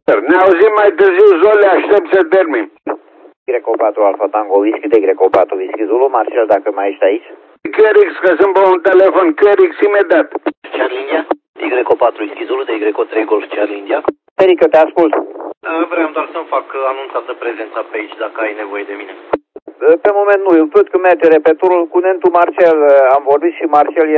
Ne auzim mai târziu, Zoli, aștept să termin. Y4 Alfa Tango Whisky, de Y4 Whisky Zulu. Marcel, dacă mai ești aici. QRX, că sunt pe un telefon, QRX imediat. Charlie India, Y4 Whisky Zulu, de Y3 Golf Charlie India. Ferică, te ascult. Vreau doar să-mi fac anunțată prezența pe aici, dacă ai nevoie de mine. Pe moment nu, eu văd că merge repeturul. Cu nentul Marcel am vorbit și Marcel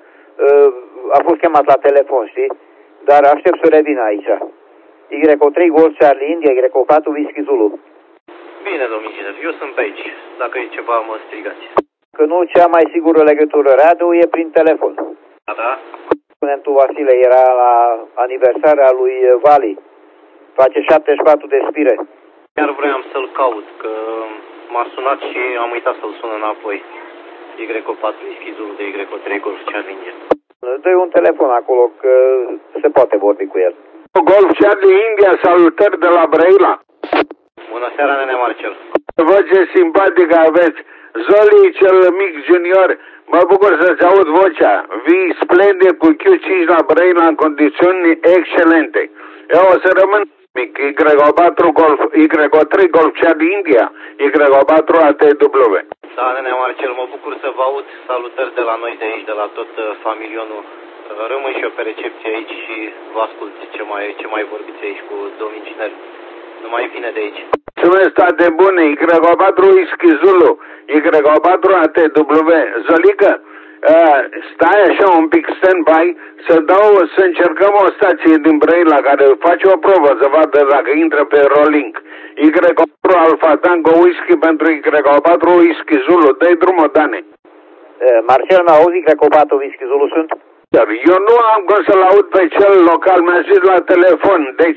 a fost chemat la telefon, știi? Dar aștept să revină aici. Y3 Golf Charlie India, Y4 Whisky Zulu. Bine, domnul inginer, eu sunt pe aici. Dacă e ceva, mă strigați. Că nu, cea mai sigură legătură radio e prin telefon. Da? Nentul Vasile era la aniversarea lui Vali. Face 74 de spire. Chiar vreau să-l caut, că m-a sunat și am uitat să-l sun înapoi. Y4 Whisky Zulu, de Y3 Golf Charlie India. Dă-i un telefon acolo, că se poate vorbi cu el. Golf Charlie India, salutări de la Brăila. Bună seara, nene Marcel. Voce simpatică aveți. Zoli, cel mic junior, mă bucur să-ți aud vocea. Vii splendid cu Q5 la Brăila în condiții excelente. Eu o să rămân mic. Y4 Golf, Y3 Golf Charlie India, Y4 ATW. Da, nene Marcel, mă bucur să vă aud. Salutări de la noi de aici, de la tot familionul. Rămân și eu pe recepție aici și vă ascult ce mai vorbiți aici cu domnul inginer. Numai bine de aici. Mulțumesc, toate bune. Y4 Whisky Zulu, Y4 ATW. Zolică, stai așa un pic stand-by să încercăm o stație din Brăila care face o probă să vadă dacă intră pe rolling. Y4 Alfa Tango Whisky pentru Y4 Whisky Zulu. Dă-i drumul, Dane. Marcel, mi-auzi? Y4 Whisky Zulu sunt? Eu nu am cum să-l aud pe cel local, mi-a zis la telefon, deci...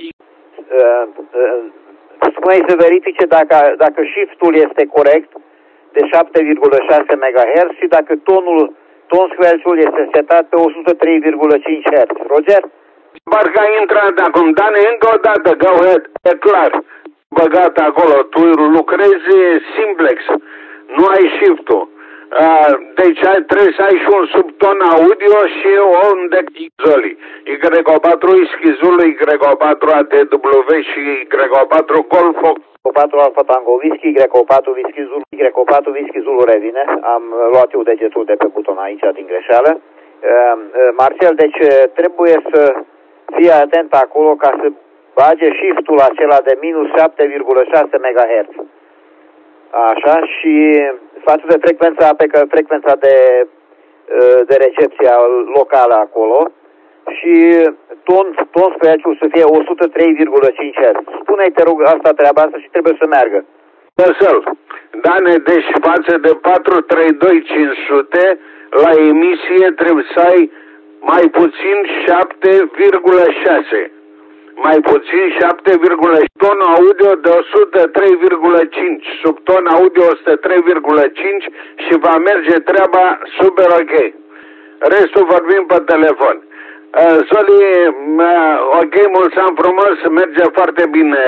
Spune-i să verifice dacă shift-ul este corect de 7,6 MHz și dacă ton squelch-ul este setat pe 103,5 Hz. Roger? Parcă a intrat acum. Dane, încă o dată, go ahead, e clar. Băgat acolo, tu lucrezi simplex, nu ai shift-ul. Deci trebuie să ai și un subton audio și un Zoli. Y4 Whisky Zulu, Y4 ATW și Y4 Golf. Y4 Alfa Tango Whisky, Y4 Whisky Zulu, Y4 Whisky Zulu revine. Am luat eu degetul de pe buton aici din greșeală. Marcel, deci trebuie să fii atent acolo ca să bage shift-ul acela de minus 7,6 MHz. Așa, și față de frecvența de recepție locală acolo și ton squelch-ul să fie 103,5 Hz. Spune-i, te rog, treaba asta și trebuie să meargă. Dane, deci față de 432.500 la emisie trebuie să ai mai puțin 7,6. Mai puțin 7,6. Ton audio de 103,5. Sub ton audio 103,5 și va merge treaba super ok. Restul vorbim pe telefon. Zoli, ok, mulți ani frumos, merge foarte bine.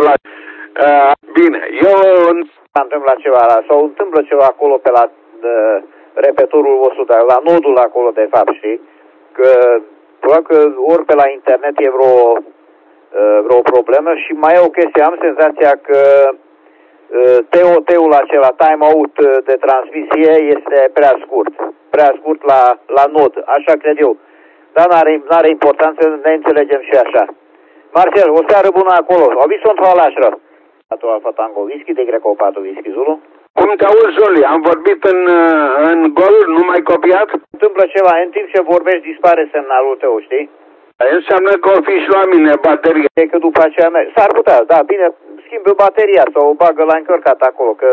Bine, eu... S-o întâmplă ceva acolo pe la repetorul 100, la nodul acolo de fapt, știi? Că ori pe la internet e vreo problemă și mai e o chestie, am senzația că TOT-ul acela, timeout de transmisie, este prea scurt la nod, așa cred eu. Dar n-are importanță, ne înțelegem și așa. Marcel, o seară bună acolo, obiți într-o alașră. Alfa Tango Whisky, de Y4 Whisky Zulu. Cum te auzi, Zoli? Am vorbit în gol, nu m-ai copiat? Întâmplă ceva, în timp ce vorbești dispare semnalul tău, știi? Înseamnă că o fi și la mine bateria. E că după aceea s-ar putea, da, bine, schimbă bateria sau o bagă la încărcat acolo, că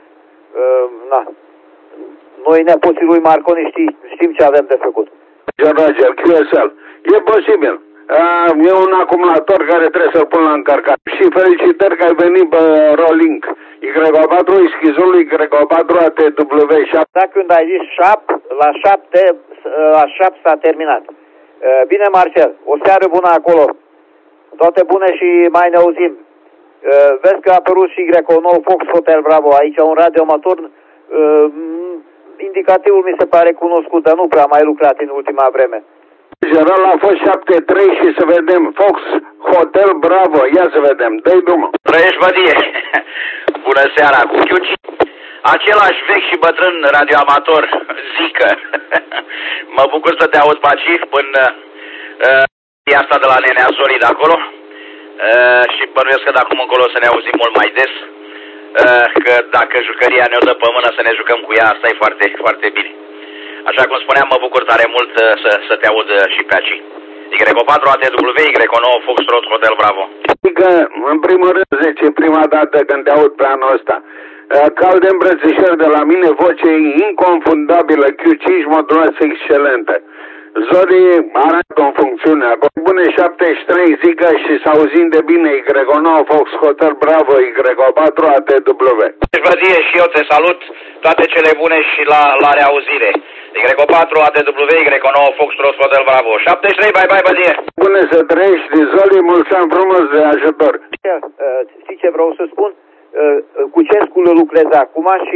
noi nepoții lui Marconi știm ce avem de făcut. Roger, QSL. E posibil. E un acumulator care trebuie să-l pun la încărcat. Și felicitări că ai venit pe rolling. Y4 Whisky Zulu, Y4 ATW 7. Da, când ai zis la 7 s-a terminat. Bine, Marcel, o seară bună acolo. Toate bune și mai ne auzim. Vezi că a apărut și Y9 Fox Hotel Bravo aici, un radioamator. Indicativul mi se pare cunoscut, dar nu prea mai lucrat în ultima vreme. General a fost 7-3 și să vedem Fox Hotel Bravo. Ia să vedem. Dă-i drumul. Trăiești, bădie. Bună seara, cu Chiuci. Același vechi și bătrân radioamator, Zică. Mă bucur să te aud, Paci, până asta de la Nenea Zoli de acolo. Și bănuiesc că de acum încolo să ne auzim mult mai des. Că dacă jucăria ne-o dă pe mână să ne jucăm cu ea, asta e foarte, foarte bine. Așa cum spuneam, mă bucur tare mult să te aud și pe aici. Y4 ATW, Y9 Foxtrot Hotel Bravo. Adică, în primul rând, zice, prima dată când te aud pe anul ăsta. Calde îmbrățișări de la mine, voce inconfundabilă, Q5 modulație excelentă. Zori arată în funcțiune. Bune 73 Zică și să auzim de bine Y9 Fox Hotel Bravo, Y4 ATW. Bădie, și eu te salut, toate cele bune și la reauzire. Y4 ATW, Y9 Fox Hotel Bravo. 73, bye bye, bădie. Bune să trăiești, Zoli, mulți ani frumos de ajutor. Știi ce vreau să spun? Cu Cescul lucrez acum și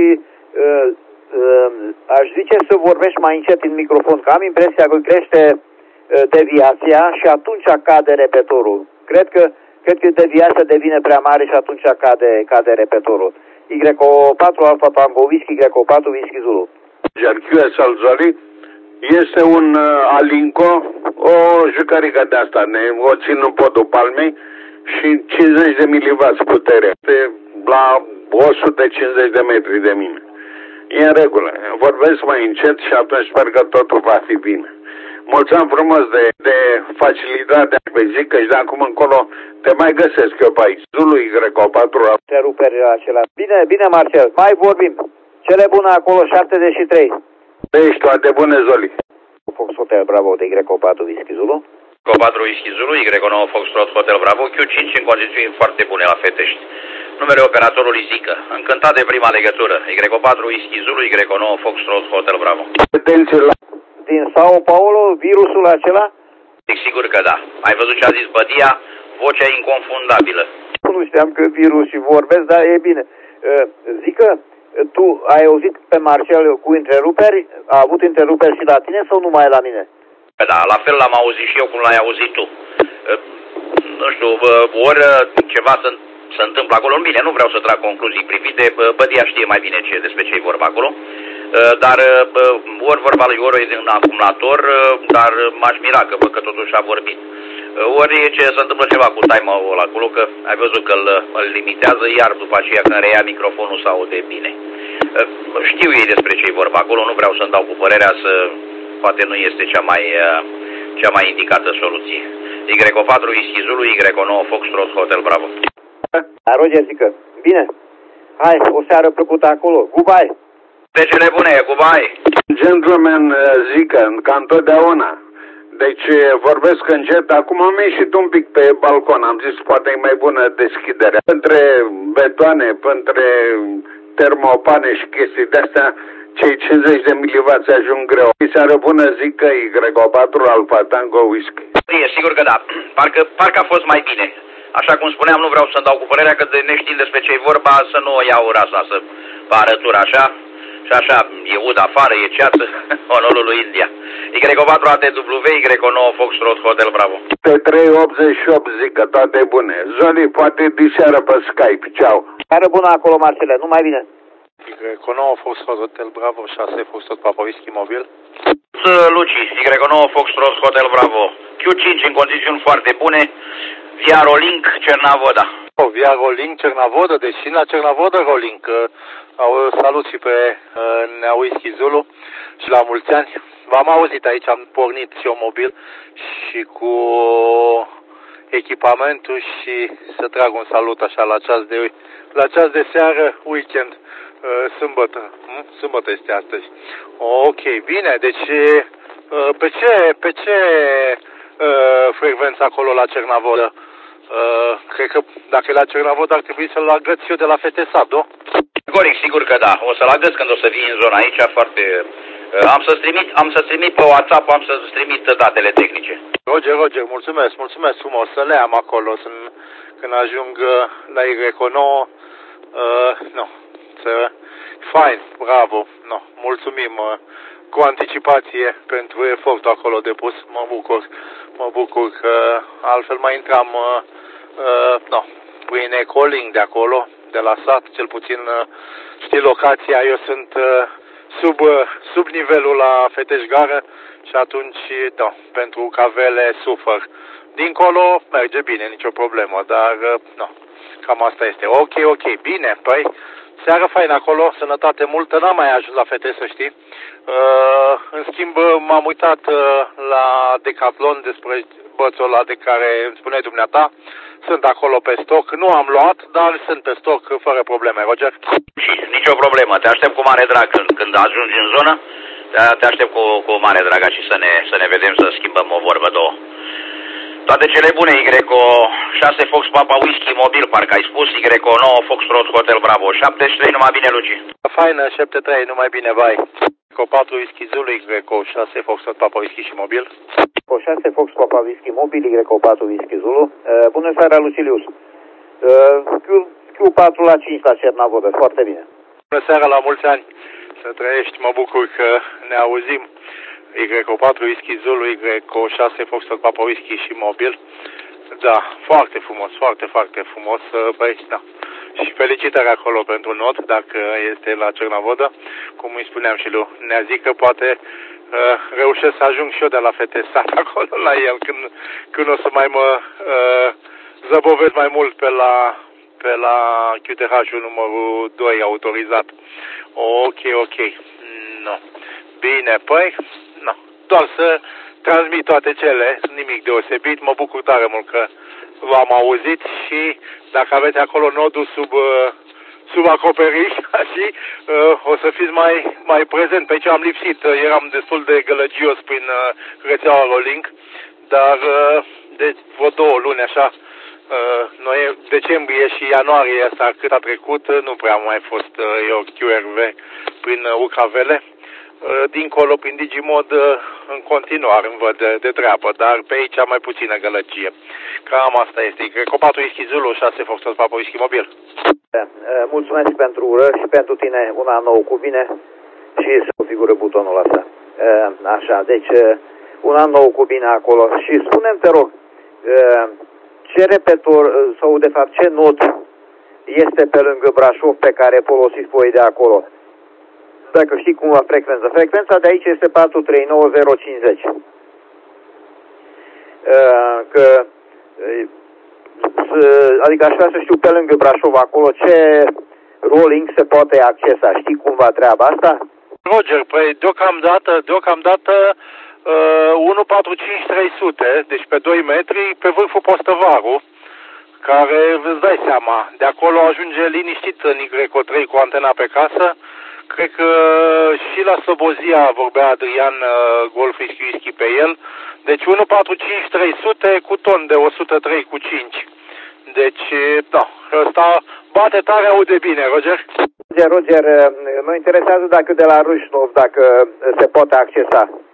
aș zice să vorbești mai încet în microfon, că am impresia că crește deviația și atunci cade repetorul. Cred că deviația devine prea mare și atunci cade repetorul. Y4 Alfa Tango Whisky, Y4 Whisky Zulu. QS al Zoli este un Alinco, o jucărică de asta, o țin în podul palmei și 50 de milivați putere. La 150 de metri de mine. E în regulă. Vorbesc mai încet și atunci sper că totul va fi bine. Mulțumim frumos de facilitatea pe zi, că și de acum încolo te mai găsesc eu pe aici. Zulu Y4. Întreruperi acela. Bine, Marcel, mai vorbim. Cele bune acolo, 73. Ești toate bune, Zoli. Fox Hotel Bravo de Y4 Whisky Zulu. Y4 Whisky Zulu, Y9 Foxtrot Hotel Bravo, Q5 în condiții foarte bune la Fetești. Numele operatorului Zică. Încântat de prima legătură. Y4 Whisky Zulu, Y9 Foxtrot Hotel Bravo. Atenție la... Din Sao Paulo, virusul acela? Sigur că da. Ai văzut ce a zis Bădia? Vocea inconfundabilă. Nu știam că virusii vorbesc, dar e bine. Zică, tu ai auzit pe Marcel cu întreruperi? A avut întreruperi și la tine sau numai la mine? Da, la fel l-am auzit și eu cum l-ai auzit tu. Nu știu, ori ceva se întâmplă acolo. Bine, nu vreau să trag concluzii privite. Bădia știe mai bine despre ce e vorba acolo. Dar ori vorba lui ori e din acumulator, dar m-aș mira că totuși a vorbit. Ori ce se întâmplă ceva cu timer-ul acolo, că ai văzut că îl limitează, iar după aceea când reia microfonul se aude bine. Știu ei despre ce e vorba acolo, nu vreau să-mi dau cu părerea, poate nu este cea mai indicată soluție. Y4 Whisky Zulu, Y9 Foxtrot Hotel Bravo. Roger, zică, bine, hai, o seară plăcută acolo, goodbye. De cele bune, goodbye. Gentleman, Zică, ca întotdeauna. Deci vorbesc încet, acum am ieșit un pic pe balcon, am zis poate e mai bună deschiderea. Între betoane, între termopane și chestii de-astea, cei 50 de milivați ajung greu. Seară bună, Zică, Y4 Alfa Tango Whisky. E sigur că da, parcă a fost mai bine. Așa cum spuneam, nu vreau să-mi dau cu părerea că de neștiind despre ce e vorba, să nu o iau raza, să arătură așa. Și așa, e ud afară, e ceață, onorul lui India. Y4 ATW, Y9 Foxtrot Hotel Bravo. Pe 388 Zică, toate bune. Zoli, poate diseară pe Skype. Ceau. Seară bună acolo, Marcele, numai bine. Y9 Foxtrot Hotel Bravo, 6 Foxtrot Papa Whisky Mobil. Luci, Y9 Foxtrot Hotel Bravo. Q5 în condiții foarte bune. Via Rolink, Cernavoda. Via Rolink, Cernavoda, deci și la Cernavoda Rolink. Salut și pe Nea Whisky Zulu și la mulți ani. V-am auzit aici, am pornit și eu mobil și cu echipamentul și să trag un salut așa la ceas de seară, weekend, sâmbătă. Sâmbătă este astăzi. Ok, bine, deci pe ce frecvență acolo la Cernavoda? Cred că dacă e la Cernavoda ar trebui să-l agăț eu de la FTSAT, nu? Corect, sigur că da. O să-l agăț când o să vii în zona aici, foarte... Am să-ți trimit pe WhatsApp, am să-ți trimit datele tehnice. Roger, mulțumesc frumos, să le am acolo, când ajung la Y9, fain, bravo, mulțumim cu anticipație pentru efortul acolo depus. Mă bucur că altfel mai intram prin e-calling de acolo, de la sat, cel puțin știi locația, eu sunt sub nivelul la Feteș-Gară și atunci, da, pentru cavele sufăr. Dincolo merge bine, nicio problemă, dar, nu, cam asta este. Ok, bine, păi, seară faină acolo, sănătate multă, n-am mai ajuns la fete, să știi. În schimb, m-am uitat la Decathlon despre bățul ăla de care îmi spuneai dumneata. Sunt acolo pe stoc, nu am luat, dar sunt pe stoc fără probleme, Roger. Nicio problemă, te aștept cu mare drag când ajungi în zonă, te aștept cu mare drag și să ne vedem, să schimbăm o vorbă, două. Toate cele bune, YO 6 Fox Papa Whisky Mobil, parcă ai spus, YO 9 Foxtrot Hotel Bravo 73, numai bine, Luci. Faină, 73, numai bine, vai. YO 4 Whisky Zulu, YO 6 Foxtrot Papa Whisky și Mobil. YO 6 Fox Papa Whisky Mobil, YO 4 Whisky Zulu. Bună seara, Lucilius. Q4 la 5 la Cernavodă, foarte bine. Bună seara, la mulți ani. Să trăiești, mă bucur că ne auzim. YO 4 Whisky Zulu, YO 6 Foxtrot Papa Whisky și Mobil. Da, foarte frumos, foarte frumos. Băi, da. Și felicitări acolo pentru not, dacă este la Cernavodă. Cum îi spuneam și lui Neazi, că poate reușesc să ajung și eu de la FTSat acolo la el, când o să mai mă zăbovesc mai mult pe la QTH-ul numărul 2 autorizat. Ok. No. Bine, păi, no. Doar să transmit toate cele, nimic deosebit. Mă bucur tare mult că v-am auzit și dacă aveți acolo nodul sub acoperiș, și o să fiți mai prezent. Pe aici am lipsit, eram destul de gălăgios prin rețeaua Rolling, dar de vreo 2 luni așa, decembrie și ianuarie asta cât a trecut, nu prea am mai fost eu QRV prin UKV-le. Dincolo, prin Digimod, în continuare îmi văd de treabă, dar pe aici mai puțină gălăgie. Cam asta este. Cred că 4 Whisky Zulu, 6 Foxtrot Papa Whisky Mobil. Mulțumesc pentru urări și pentru tine un an nou cu bine și să configură butonul ăsta. Așa, deci un an nou cu bine acolo. Și spune-mi, te rog, ce repetor, sau de fapt ce not este pe lângă Brașov pe care folosiți voi de acolo? Dacă știi cumva frecvența. Frecvența de aici este 439050. Adică aș vrea să știu pe lângă Brașov acolo ce rolling se poate accesa. Știi cumva treaba asta? Roger, păi deocamdată 145300, deci pe 2 metri, pe vârful Postăvaru, care îți dai seama, de acolo ajunge liniștit în YO3 cu antena pe casă. Cred că și la Slobozia vorbea Adrian Golf Whisky pe el. Deci 145300 cu ton de 103 cu 5. Deci, da, ăsta bate tare, aude bine, Roger. Roger, mă interesează dacă de la Râșnov, dacă se poate accesa.